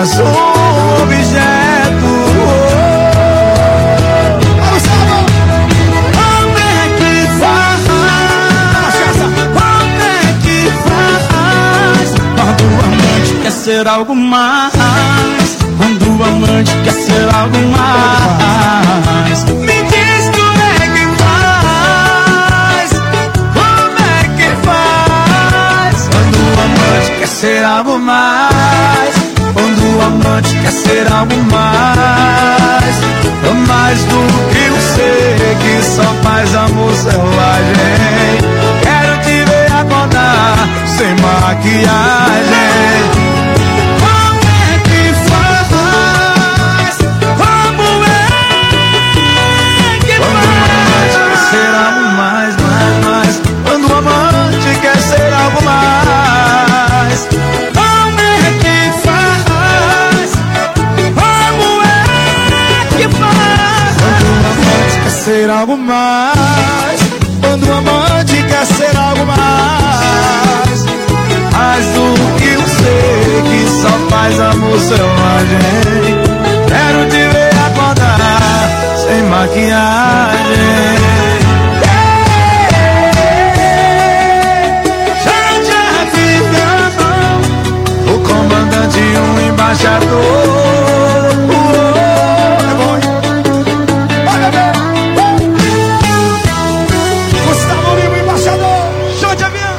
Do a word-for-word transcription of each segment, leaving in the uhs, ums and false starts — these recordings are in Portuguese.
apenas um objeto. Como é que faz? Como é que faz? Quando o amante quer ser algo mais. Quando o amante quer ser algo mais. Me diz como é que faz. Como é que faz? Quando o amante quer ser algo mais. Quando o amante quer ser algo mais. É mais do que um ser que só faz amor selvagem. Quero te ver acordar sem maquiagem. Ser algo mais, mais, mais. Quando o amante quer ser algo mais. Como é que faz? Como é que faz? Quando o amante quer ser algo mais. Quando o amante quer ser algo mais. Mais do que um ser que só faz amor selvagem. Quero te ver acordar sem maquiagem. De um embaixador. É bom, hein? Olha bem. Gustavo Lima, embaixador. Show de avião.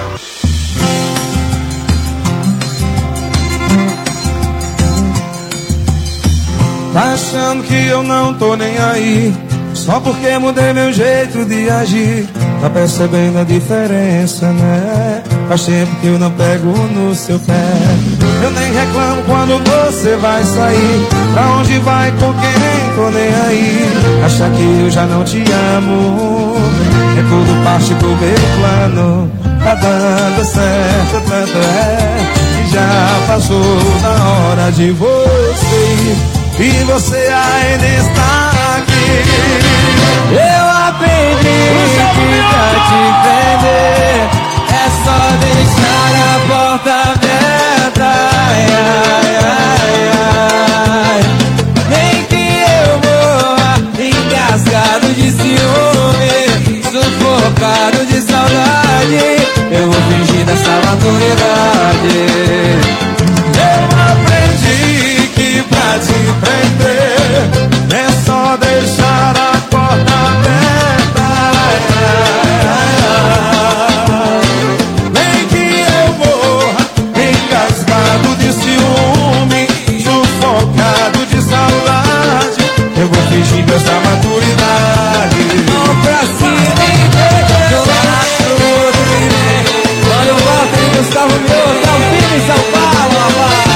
Tá achando que eu não tô nem aí, só porque mudei meu jeito de agir. Tá percebendo a diferença, né? Faz tempo que eu não pego no seu pé. Eu nem reclamo quando você vai sair. Pra onde vai, com quem, tô nem aí. Acha que eu já não te amo. É tudo parte do meu plano. Tá dando certo, tanto é que já passou da hora de você ir. E você ainda está aqui. Eu aprendi que pra te prender é só deixar a porta aberta. Ai, ai, ai, ai. Nem que eu morra engasgado de ciúme, sufocado de saudade, eu vou fingir dessa maturidade. Eu aprendi que pra te prender é só deixar a porta aberta. Ai, ai, ai. Nem que eu morra engasgado de ciúme, sufocado de saudade, eu vou fingir dessa maturidade. Mão pra cima e jogar pro outro ninguém. Quando volta em Gustavo Lima, tá um filho em São Paulo, rapaz.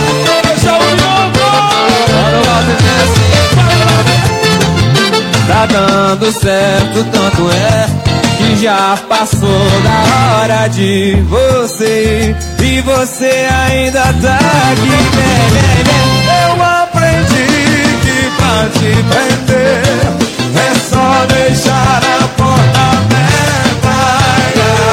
Tá dando certo, tanto é que já passou da hora de você ir. E você ainda tá aqui, vem, vem, vem. Eu aprendi que pra te prender é só deixar a porta aberta. Ai,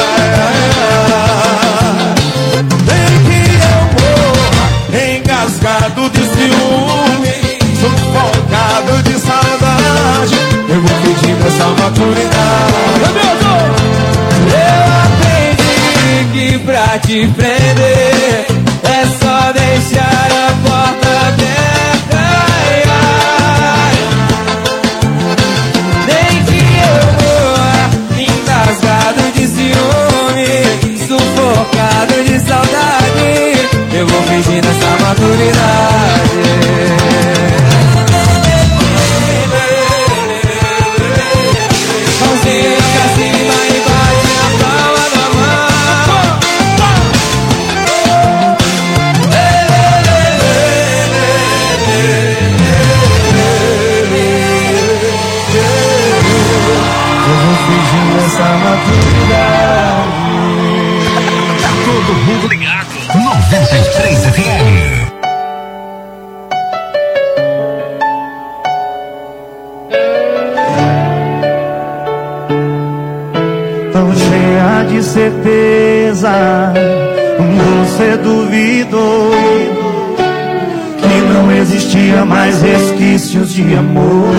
ai, ai. Nem que eu morra engasgado de ciúme, sufocado de saudade, eu vou pedir essa maturidade. Eu aprendi que pra te prender é só deixar a porta aberta. Ai, ai. Nem que eu morra engasgado de ciúme, sufocado de saudade, eu vou fingir essa maturidade. Essa maturidade. Tá todo mundo ligado. noventa e três F M. Tão cheia de certeza, você duvidou que não existia mais resquícios de amor.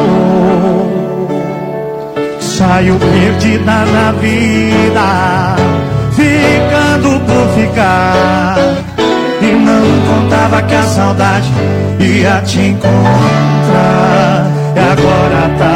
Saiu perdida na vida, ficando por ficar, e não contava que a saudade ia te encontrar. E agora tá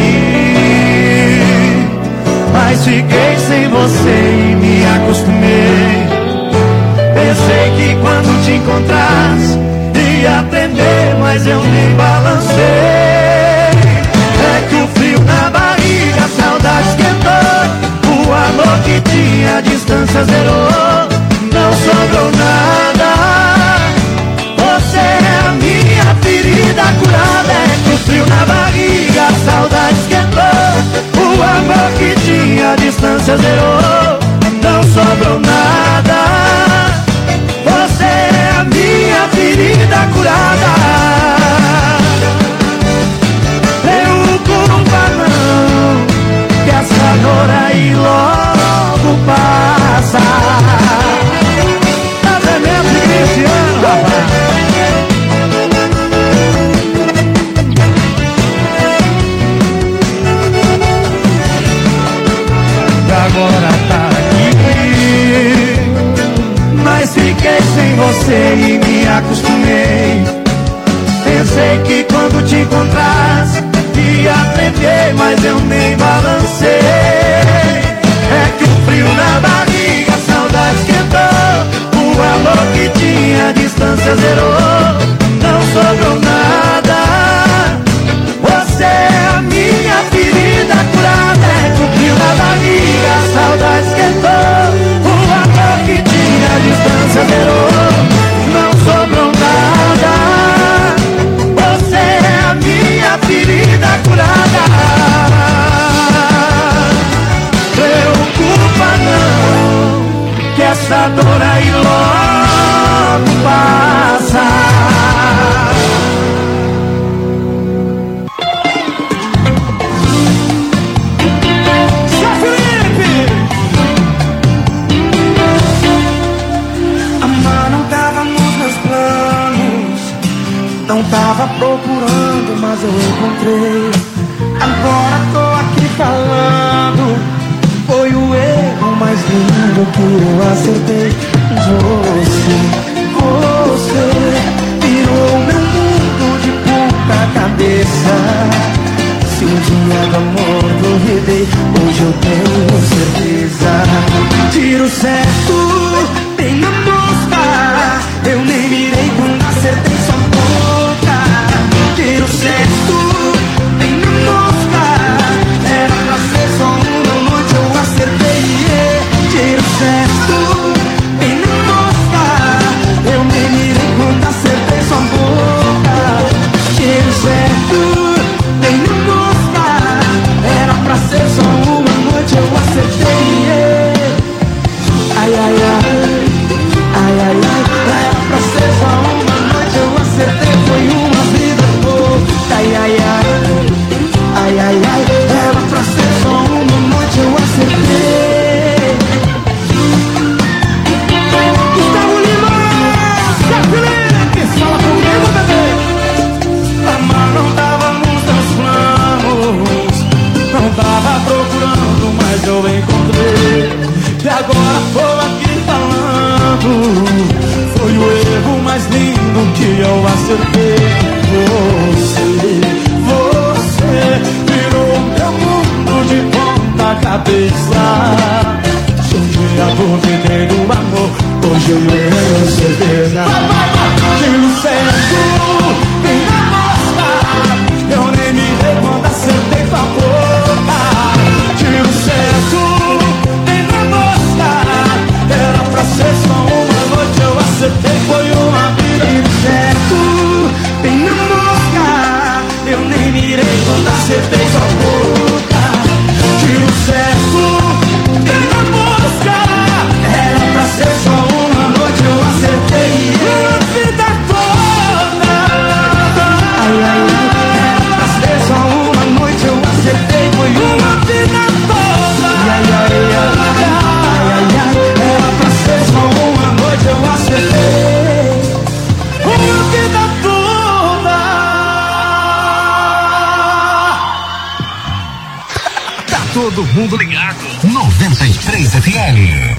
aqui, mas fiquei sem você e me acostumei. Pensei que quando te encontrasse ia aprender, mas eu nem balancei. É que o frio na barriga, a saudade esquentou, o amor que tinha, a distância zerou. Não sobrou nada, você é a minha ferida curada. É que o frio na barriga, a saudade esquentou, o amor que tinha, a distância zerou. Não sobrou nada, você é a minha ferida curada. Preocupa não, que essa dor aí logo passa. Tá tremendo de Cristiano, rapaz. Agora tá aqui, mas fiquei sem você e me acostumei. Pensei que quando te encontrasse ia aprender, mas eu nem balancei. É que o frio na barriga, a saudade esquentou, o amor que tinha, a distância zerou. Não sobrou nada, você é a minha ferida curada. É que o frio na barriga, a saudade esquentou, o amor que tinha, a distância zerou. Não sobrou nada, você é a minha ferida curada. Preocupa não, que essa dor aí logo passa. Não tava procurando, mas eu encontrei. Agora tô aqui falando. Foi o erro mais lindo que eu acertei. Você, você virou meu mundo de ponta cabeça. Se um dia do amor duvidei, hoje eu tenho certeza. Tiro certo, bem na mosca, eu nem mirei quando acertei sua boca. Tiro certo, bem na mosca, era pra ser só uma noite, eu acertei. Yeah. Tiro certo, bem na mosca, eu nem mirei quando acertei sua boca. Tiro certo, bem na mosca, era pra ser só uma noite, eu acertei. Yeah. Ai, ai, ai, ai, ai, ai, era pra ser só uma noite, eu acertei, foi uma vida boa. Ai, ai, ai, ai, ai, ai, era pra ser só uma noite, eu acertei. Gustavo Lima, Felipe, fala comigo, bebê. Amar não tava nos teus planos, não tava procurando, mas eu encontrei. E agora tô aqui falando, foi o erro mais lindo que eu acertei. Você, você virou meu mundo de ponta cabeça. Se um dia duvidei do amor, hoje eu tenho certeza. Tiro certo, bem na mosca, eu nem me dei quando acertei tua boca. Tiro certo, era pra ser só uma noite, eu acertei, foi uma vida. Certo, bem na mosca, eu nem mirei quando acertei sua boca. Tiro certo, bem na mosca, era pra ser só uma noite, eu acertei. Yeah. Todo mundo ligado. noventa e três F M.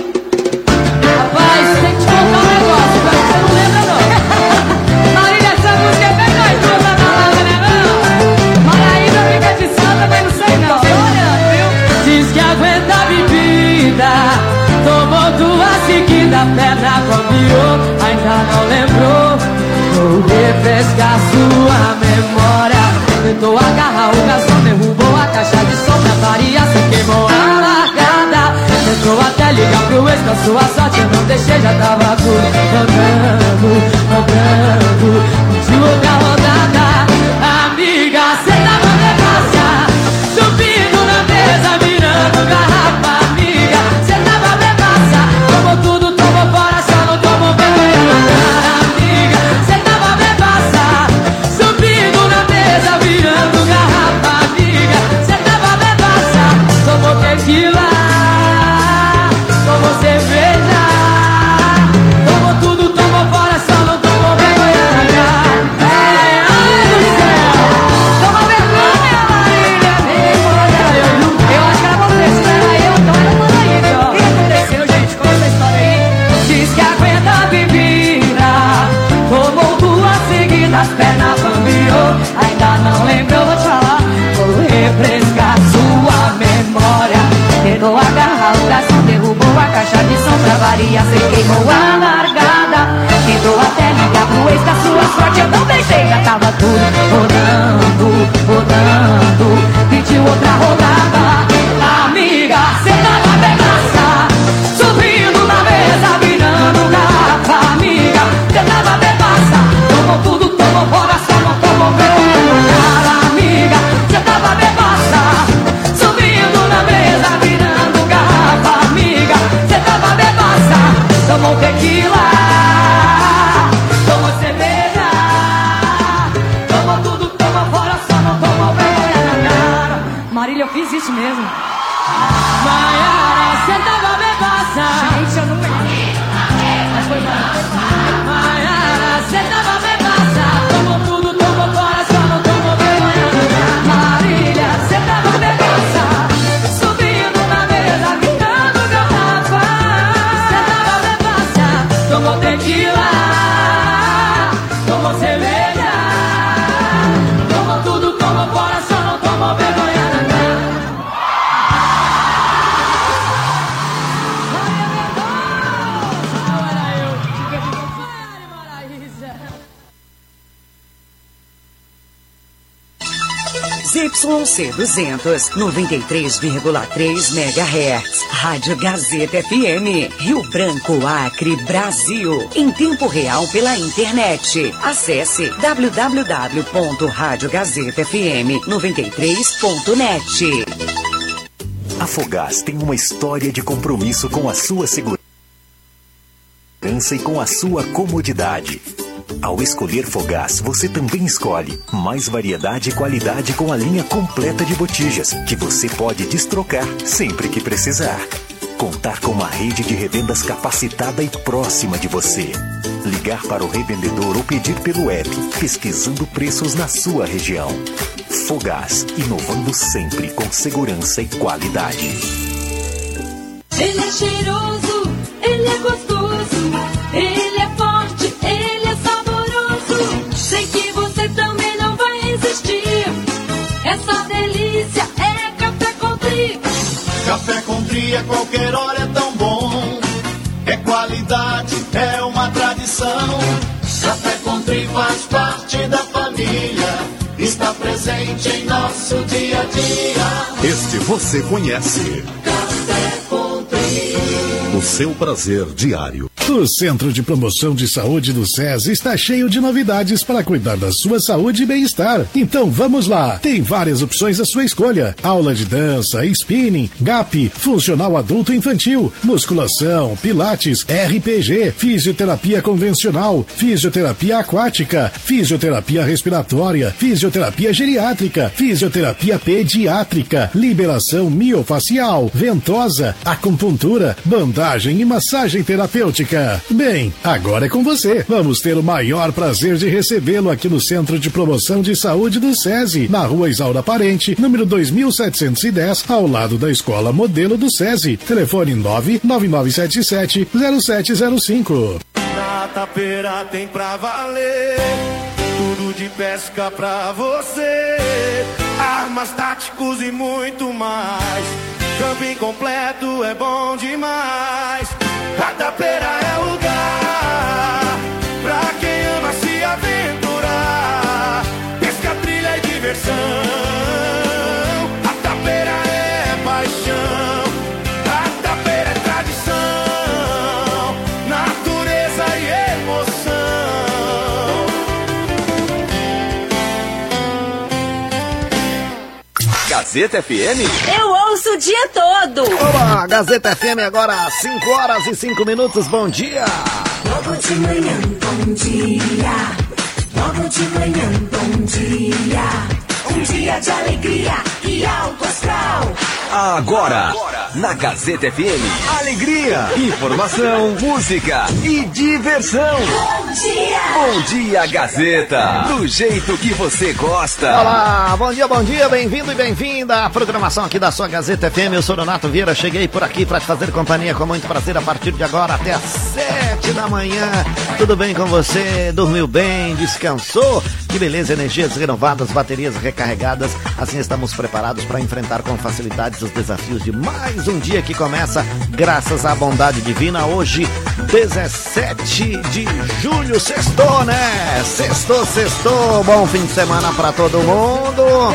Rapaz, tem que te contar um negócio, mas você não lembra não. Marília, essa música é bem doidona na lava, né não? Maraíba fica de santa, mas não sei não. Tô olhando, viu? Diz que aguenta a bebida, tomou duas seguidas, perna cambiou, ainda não lembrou. Vou refrescar sua memória. Tentou agarrar o garçom, derrubou a caixa de som pra Maria, se queimou a largada. Tentou até ligar pro ex, pra sua sorte eu não deixei, já tava tudo rodando, rodando. Pediu outra rodada. Amiga, cê tava bebaça, subindo na mesa, virando garrafa. Amiga, cê tava bebaça, tomou tudo, tomou fora, só não tomou vergonha na cara. Amiga, cê tava bebaça, subindo na mesa, virando garrafa. Amiga, cê tava bebaça, tomou tequila, tomou cerveja, tomou tudo, tomou fora, só não tomou vergonha na cara. Ai, ai do céu, tomou vergonha, Marília, eu, eu acho que era você, se não era eu, então era por aí, ó. O que aconteceu, gente? Conta essa história aí. Diz que aguenta a bebida, tomou duas seguidas, perna bambiou, ainda não lembrou, vou te falar. Vou refrescar sua memória. Tentou agarrar o garçom, derrubou a caixa de som pra variar, cê queimou a largada. Tentou até ligar pro ex da sua sorte, eu não deixei, já tava tudo rodando, rodando. Pediu outra rodada. Amiga, cê tava bebaça, subindo na mesa, virando garrafa. Amiga, cê tava bebaça, tomou tudo, tomou fora, só não tomou vergonha na cara. Amiga, cê tava bebaça, subindo na mesa, virando garrafa. Amiga, cê tava bebaça, tomou tequila, tomou cerveja, tomou tudo, tomou fora, só não tomou vergonha na cara. Marília, eu fiz isso mesmo. Maiara, cê tava bebaça. Gente, eu não mas foi bom. Maiara, cê tava bebaça, tomou tudo, tomou fora, só não tomou vergonha na cara. Marília, cê tava bebaça, subindo na mesa, virando garrafa. Cê tava bebaça, tomou tequila, tomou cerveja, tomou tudo, tomou fora, só não tomou vergonha na cara. Y C duzentos, noventa e três vírgula três megahertz. Rádio Gazeta F M, Rio Branco, Acre, Brasil. Em tempo real pela internet. Acesse w w w ponto rádio gazeta f m noventa e três ponto net. A Fogás tem uma história de compromisso com a sua segurança e com a sua comodidade. Ao escolher Fogás, você também escolhe mais variedade e qualidade com a linha completa de botijas, que você pode destrocar sempre que precisar. Contar com uma rede de revendas capacitada e próxima de você. Ligar para o revendedor ou pedir pelo app, pesquisando preços na sua região. Fogás, inovando sempre com segurança e qualidade. Ele é cheiroso, ele é gostoso, ele é forte, ele é saboroso. Sei que você também não vai resistir. Essa delícia é Café Country. Café Country a qualquer hora é tão bom. É qualidade, é uma tradição. Café Country faz parte da família. Está presente em nosso dia a dia. Este você conhece. Café Country. O seu prazer diário. O Centro de Promoção de Saúde do SES está cheio de novidades para cuidar da sua saúde e bem-estar. Então vamos lá! Tem várias opções à sua escolha. Aula de dança, spinning, G A P, funcional adulto e infantil, musculação, pilates, R P G, fisioterapia convencional, fisioterapia aquática, fisioterapia respiratória, fisioterapia geriátrica, fisioterapia pediátrica, liberação miofacial, ventosa, acupuntura, bandagem drenagem e massagem terapêutica. Bem, agora é com você. Vamos ter o maior prazer de recebê-lo aqui no Centro de Promoção de Saúde do SESI, na Rua Isaura Parente, número dois mil setecentos e dez, ao lado da Escola Modelo do SESI. Telefone nove nove nove sete sete zero sete zero cinco. Na Tapeira tem pra valer, tudo de pesca pra você, armas, táticos e muito mais. Camping completo é bom demais. A Tapeira é lugar pra quem ama se aventurar. Pesca, trilha e diversão. A Tapeira é paixão. A Tapeira é tradição, natureza e emoção. Gazeta F M? Eu ouço o dia todo. Olá, Gazeta F M agora às cinco horas e cinco minutos. Bom dia. Logo de manhã, bom dia. Logo de manhã, bom dia. Um dia de alegria e alto astral. Agora, na Gazeta F M, alegria, informação, música e diversão. Bom dia! Bom dia, Gazeta, do jeito que você gosta. Olá, bom dia, bom dia, bem-vindo e bem-vinda à programação aqui da sua Gazeta F M. Eu sou Donato Vieira, cheguei por aqui para te fazer companhia com muito prazer a partir de agora até às sete da manhã. Tudo bem com você? Dormiu bem? Descansou? Que beleza, energias renovadas, baterias recarregadas. Assim estamos preparados para enfrentar com facilidade os desafios de mais um dia que começa graças à bondade divina. Hoje, dezessete de julho, sextou, né? Sextou, sextou. Bom fim de semana para todo mundo.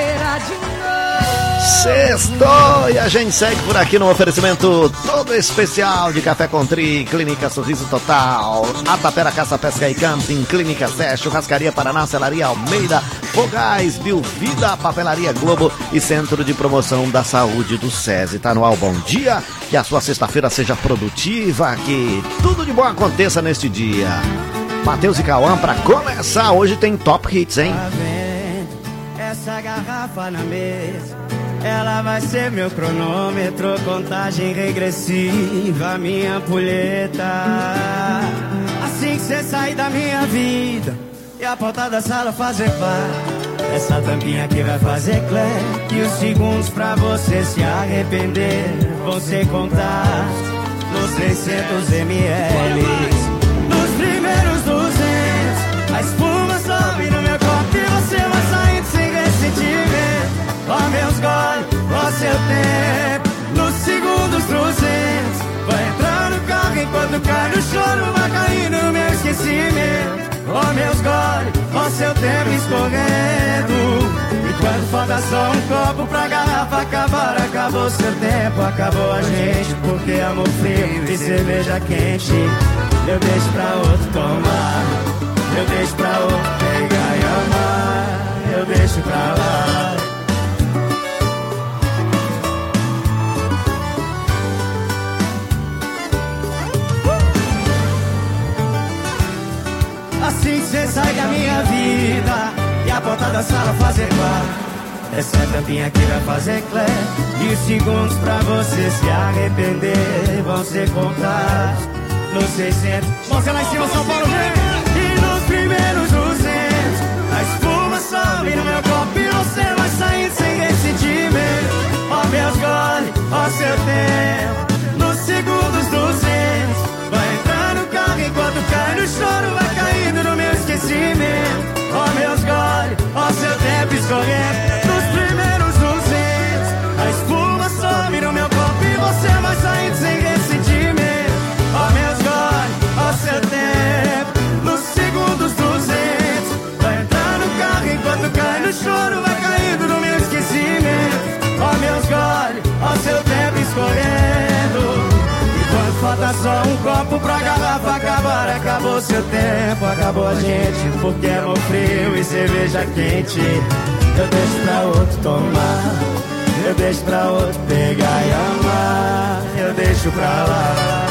Sextou e a gente segue por aqui no oferecimento todo especial de Café Contri, Clínica Sorriso Total, Atapera Caça, Pesca e Camping, Clínica Sé, Churrascaria Paraná, Celaria Almeida, Fogás, Bilvida, Papelaria Globo e Centro de Promoção da Saúde do SESI. Tá no ar, bom dia, que a sua sexta-feira seja produtiva, que tudo de bom aconteça neste dia. Matheus e Cauã, pra começar, hoje tem Top Hits, hein? Tá vendo essa garrafa na mesa? Ela vai ser meu cronômetro, contagem regressiva, minha ampulheta. Assim que cê sair da minha vida e a porta da sala fazer parte, essa tampinha aqui vai fazer clé. E os segundos pra você se arrepender vão ser contados nos seiscentos mililitros. Nos primeiros duzentos, a espuma sobe no meu copo e você vai saindo sem ressentimento. Ó meus goles, ó seu tempo. Nos segundos trezentos, vai entrar no carro enquanto cai no choro, vai cair no meu esquecimento. Ó meus goles, ó seu tempo escorrendo. E quando falta só um copo pra garrafa acabar, acabou seu tempo, acabou a gente. Porque amor frio e cerveja quente eu deixo pra outro tomar, eu deixo pra outro pegar e amar, eu deixo pra lá. Assim que cê sai da minha vida e a porta da sala fazer bar, essa tampinha aqui vai fazer clé. E os segundos pra você se arrepender vão ser contados nos seiscentos. Mãos lá em cima, São Paulo, vem! E nos primeiros duzentos, a espuma sobe no meu copo e você vai saindo sem ressentimento. Ó meus goles, ó seu tempo. Nos segundos duzentos, vai entrar no carro enquanto cai no choro, vai caindo no meu esquecimento. Ó meus goles, ó seu tempo escorrendo. Nos primeiros duzentos, a espuma sobe no meu copo e você vai saindo sem ressentimento. Ó meus goles, ó seu tempo. Nos segundos duzentos, vai entrar no carro enquanto cai no choro, vai caindo no meu esquecimento. Ó meus goles, ó seu tempo escorrendo. Falta só um copo pra garrafa acabar, acabou seu tempo, acabou a gente. Porque amor frio e cerveja quente eu deixo pra outro tomar, eu deixo pra outro pegar e amar, eu deixo pra lá.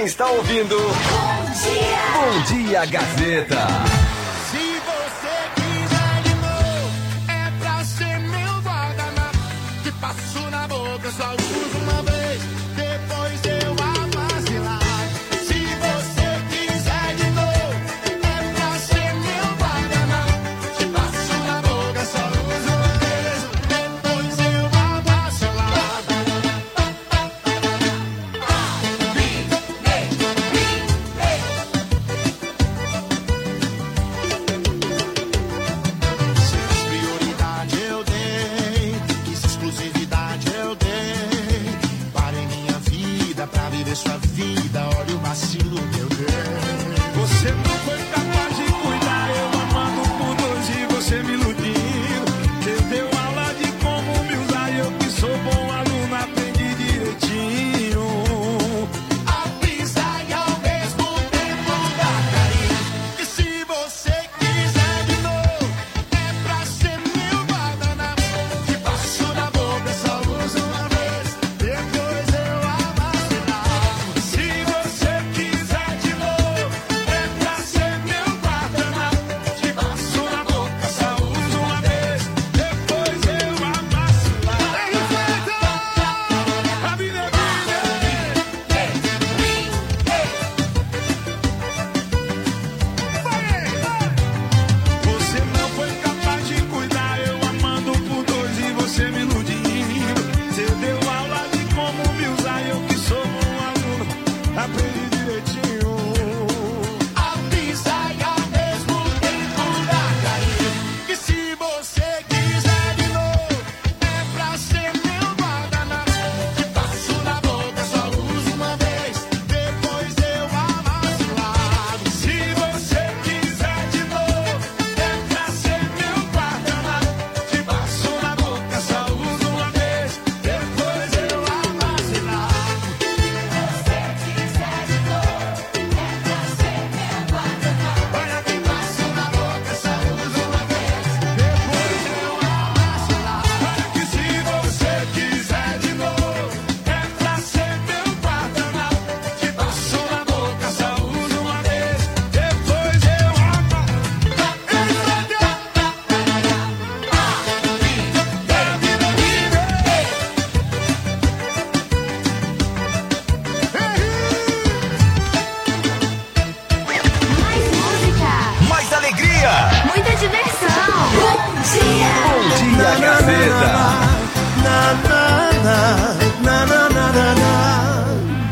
Você está ouvindo Bom Dia, Bom Dia Gazeta. Se você quiser de novo, é pra ser meu guardanapo. Te passo na boca, só uso uma vez, depois eu avacilar. Se você quiser de novo, é pra ser meu guardanapo. Te passo na boca, só uso uma vez, depois eu avacilar. Prioridade eu dei, quis exclusividade eu dei. Parei minha vida pra viver sua vida, olha o vacilo que eu dei. Você não foi capaz de cuidar, eu amando por dois e você me iludindo. Você deu aula de como me usar e eu que sou bom aluno aprendi direitinho. A pisar e ao mesmo tempo dar carinho. E se você quiser de novo, é pra ser meu guardanapo. Te passo na boca, só uso uma vez, depois eu avacilar. Se você quiser de novo, é pra ser meu guardanapo. Te passo na boca, só uso uma vez, depois eu avacilar. Ei, feita! A vida é vida. Você não foi capaz de cuidar, eu amando por dois e você me iludindo. Você deu aula de como me usar e eu que sou um aluno aprendi direitinho. A pisar e ao mesmo tempo dar carinho. E se você quiser de novo, é pra ser meu guardanapo. Te passo na boca, só uso uma vez, depois eu avacilar. Se você quiser de novo, é pra ser meu guardanapo. Te passo na boca, só uso uma vez, depois eu avacilar. Se você quiser de novo, é pra ser meu guardanapo. Olha que passo na boca, só uso uma vez, depois eu avacilar. Olha que se você quiser de novo, é pra ser meu guardanapo. Te passo na boca, só uso uma vez, depois eu Mais música, Mais alegria. muita diversão. Bom dia. Bom Dia Gazeta. Na, na, na, na, na, na, na, na.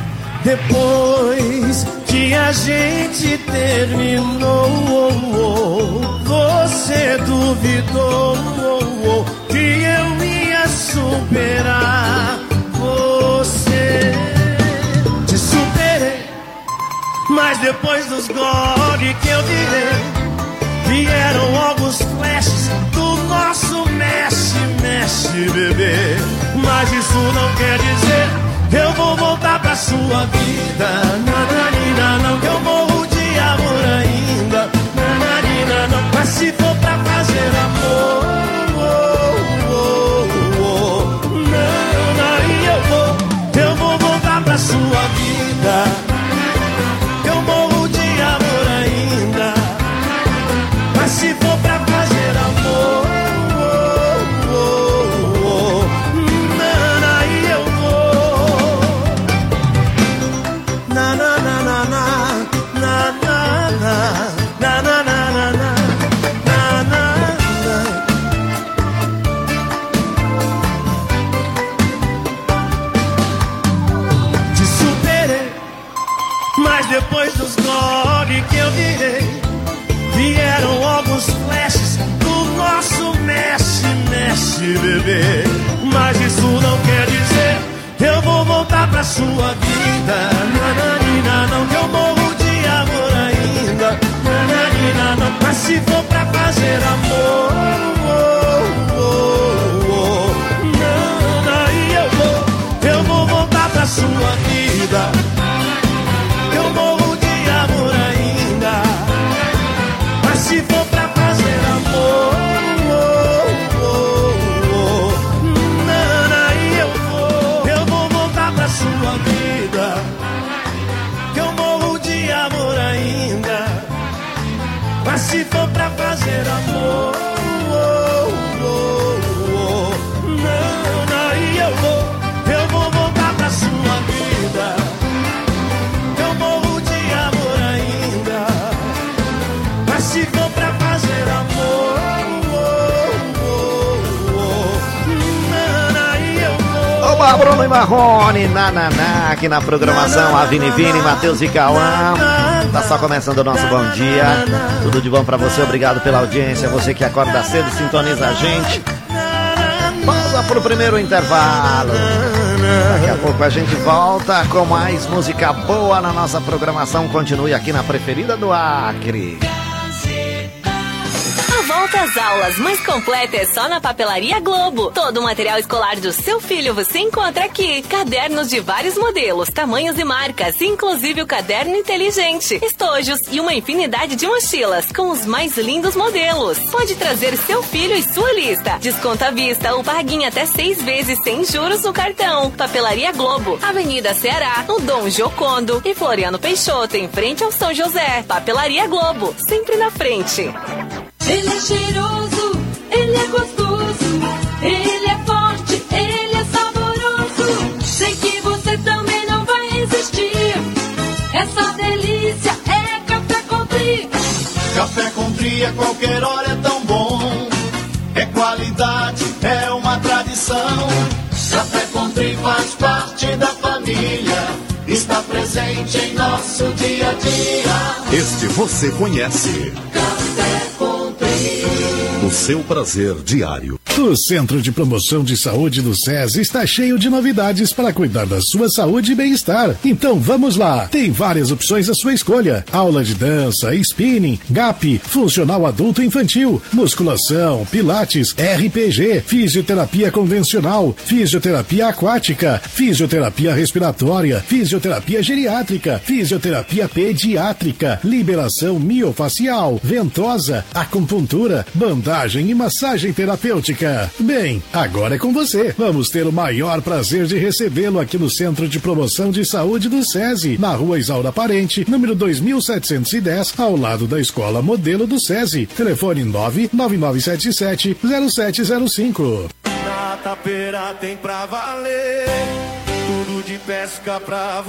Depois que a gente terminou, oh, oh, você duvidou, oh, oh, que eu ia superar você. Te superei, mas depois dos gole que eu virei, vieram alguns flashes do nosso mexe, mexe, bebê. Mas isso não quer dizer que eu vou voltar pra sua vida. Nananina, não, que eu morro de amor ainda. Nananina, não, mas se for pra fazer amor, oh, oh, oh, não, aí eu vou, eu vou voltar pra sua vida. Eu morro de amor ainda. Mas se for pra fazer amor, oh, oh, oh, não, aí eu vou. Na, na, na, na, na, na, na, na, na, na, na, na, na, na. Te superei, mas depois dos gole que eu virei, vieram alguns flashes do nosso mexe, mexe, bebê. Mas isso não quer dizer que eu vou voltar pra sua vida. Nananina, não, que eu morro de amor ainda. Nananina, não, mas se for pra fazer amor, oh, oh, oh, não, aí eu vou, eu vou voltar pra sua vida. Eu morro de amor ainda. Mas se for pra fazer amor, oh, oh, oh, não, aí eu vou, eu vou voltar pra sua vida. Mas se for pra fazer amor, oh, oh, oh, não, aí eu vou, eu vou voltar pra sua vida. Eu morro de amor ainda. Mas se for pra fazer amor, Oba, Bruno e Marrone, Nananá, aqui na programação, a Vini Vini, Matheus e Cauã. Tá só começando o nosso bom dia. Tudo de bom pra você, obrigado pela audiência. Você que acorda cedo, sintoniza a gente. Pausa pro primeiro intervalo. Daqui a pouco a gente volta com mais música boa na nossa programação. Continue aqui na Preferida do Acre. Volta às aulas mais completa é só na Papelaria Globo. Todo o material escolar do seu filho você encontra aqui. Cadernos de vários modelos, tamanhos e marcas, inclusive o caderno inteligente, estojos e uma infinidade de mochilas com os mais lindos modelos. Pode trazer seu filho e sua lista. Desconto à vista ou paguinha até seis vezes sem juros no cartão. Papelaria Globo, Avenida Ceará, no Dom Jocondo e Floriano Peixoto, em frente ao São José. Papelaria Globo, sempre na frente. Ele é cheiroso, ele é gostoso, ele é forte, ele é saboroso. Sei que você também não vai resistir. Essa delícia é Café Country. Café Country a qualquer hora é tão bom. É qualidade, é uma tradição. Café Country faz parte da família. Está presente em nosso dia a dia. Este você conhece. Café Country. O seu prazer diário. O Centro de Promoção de Saúde do SESI está cheio de novidades para cuidar da sua saúde e bem-estar. Então vamos lá! Tem várias opções à sua escolha. Aula de dança, spinning, GAP, funcional adulto e infantil, musculação, pilates, R P G, fisioterapia convencional, fisioterapia aquática, fisioterapia respiratória, fisioterapia geriátrica, fisioterapia pediátrica, liberação miofacial, ventosa, acupuntura, bandagem e massagem terapêutica. Bem, agora é com você. Vamos ter o maior prazer de recebê-lo aqui no Centro de Promoção de Saúde do SESI, na Rua Isaura Parente, número dois mil setecentos e dez, ao lado da Escola Modelo do SESI. Telefone nove nove nove sete sete zero sete zero cinco. Na Tapeira tem pra valer, tudo de pesca pra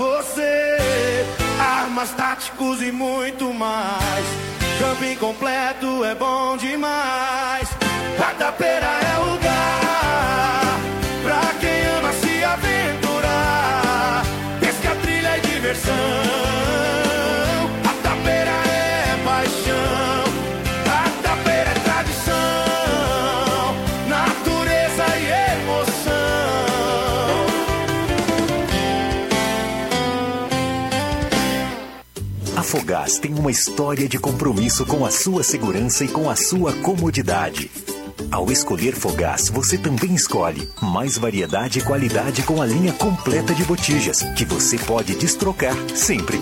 você, armas, táticos e muito mais. Camping completo é bom demais. Tapeira é lugar pra quem ama se aventurar. Pesca, trilha e diversão. A Tapeira é paixão. A Tapeira é tradição, natureza e emoção. A Fogás tem uma história de compromisso com a sua segurança e com a sua comodidade. Ao escolher Fogás, você também escolhe mais variedade e qualidade com a linha completa de botijas, que você pode destrocar sempre que